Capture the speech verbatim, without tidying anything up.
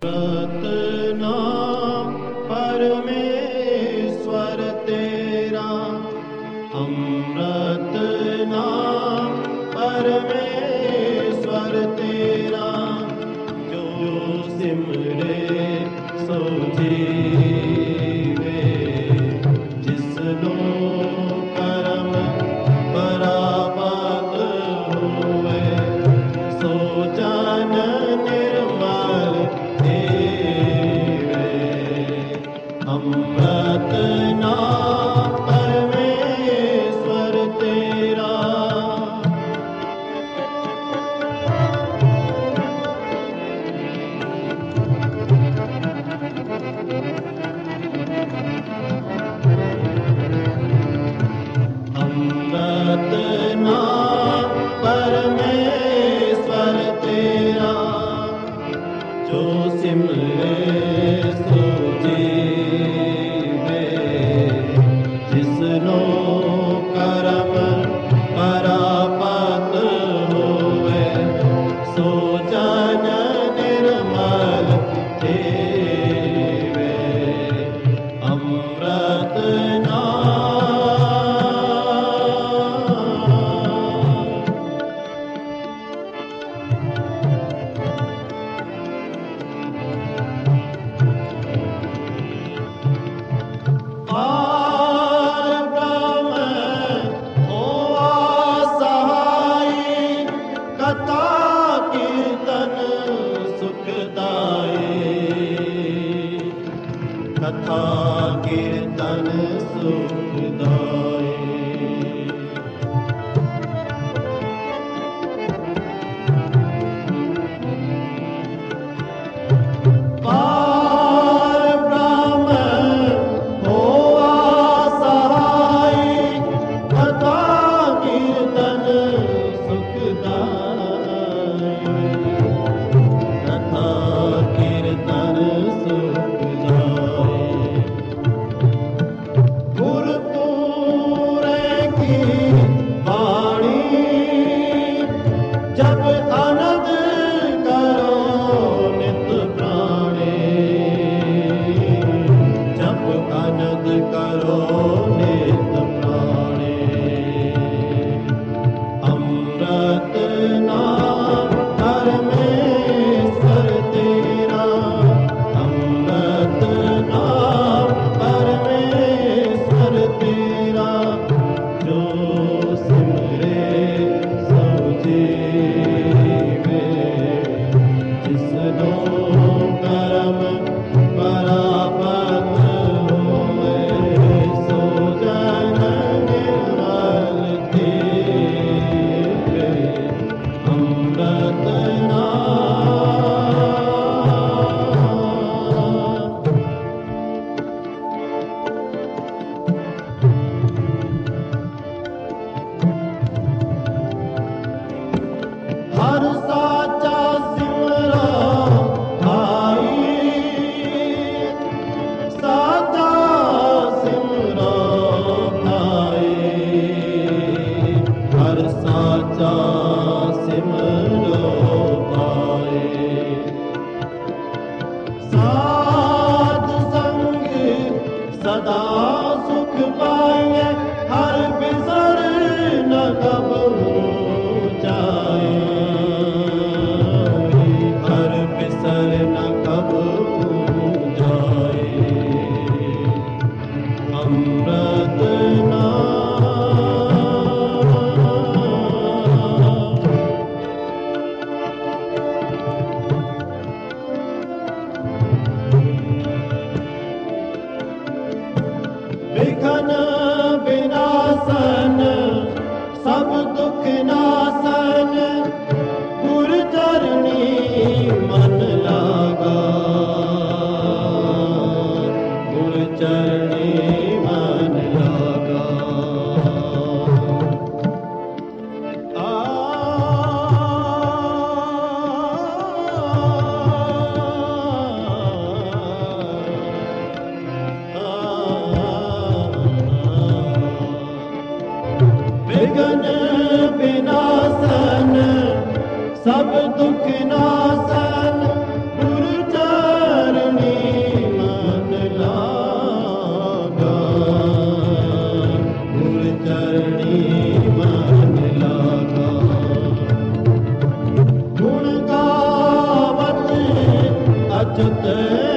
नाम परमेश्वर तेरा, अमृत नाम परमेश्वर तेरा, जो सिमरे सो जीवे, जिसनो कर्म परापत हुए, सो जन निर्मल देवे। अमृत नाम परमेश्वर तेरा। अमृत नाम परमेश्वर तेरा, जो सिमरे सो जीवे, जिसनो कर्म परापत हुए, सो जन निर्मल देवे। अमृत नाम। कथा कीर्तन सुखदाई, पार ब्रह्म होवा सहाय, कथा कीर्तन सुखदाई, कथा कीर्तन सुखदाई। जब आनंद करो नित प्राणे, जब आनंद करो नित प्राणे। अमृत नाम परमेश्वर तेरा, अमृत नाम परमेश्वर तेरा, जो सिमरे सो जीवे, जिसनो कर्म परापत हुए, सो जन निर्मल देवे। अमृत हर साचा सिमरा भाई, साचा सिमरा भाई, हर साचा सिमरो भाई। साध संग सदा सुख पाए, हर बिसर न कबहू जाए, हर बिसर न कबहू जाए। अमृत नाम। विघ्न विनाशन सब दुख नाशन, गुरु चरणी मन लागा, गुरु चरणी मन लागा। आ, विघ्न विनाश अचुत